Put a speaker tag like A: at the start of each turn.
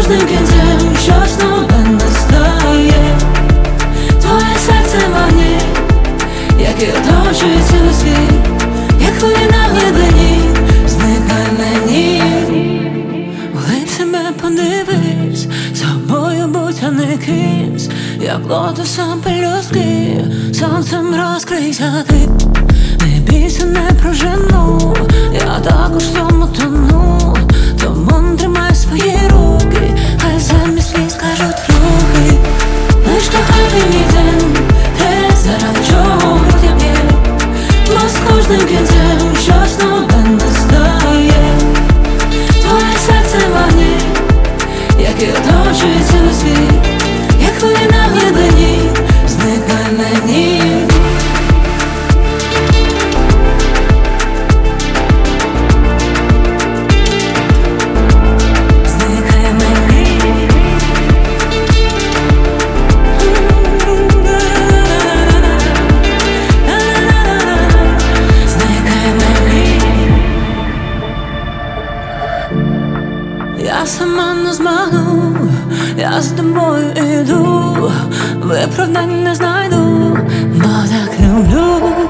A: кожним кінцем щось нове настає. Твоє серце магніт, який оточує цілий світ, як хвилі на глибині, зникай мені. В лице подивись, собою будь, а не кимсь, як лотосом пелюстки, сонцем розкрийся ти. Не бійся, не прожену, я також в тому тону. Тому тримай свої руки, хай замість сліз скажуть рухи. Лиш кохати мій день, те, заради чого я б'є, бо з кожним кінцем щось нове настає. Твоє серце магніт, який оточує цілий світ, як хвилі на глибині, зникай мені. Я сама не змогу, я з тобою іду, виправдань не знайду, бо так люблю.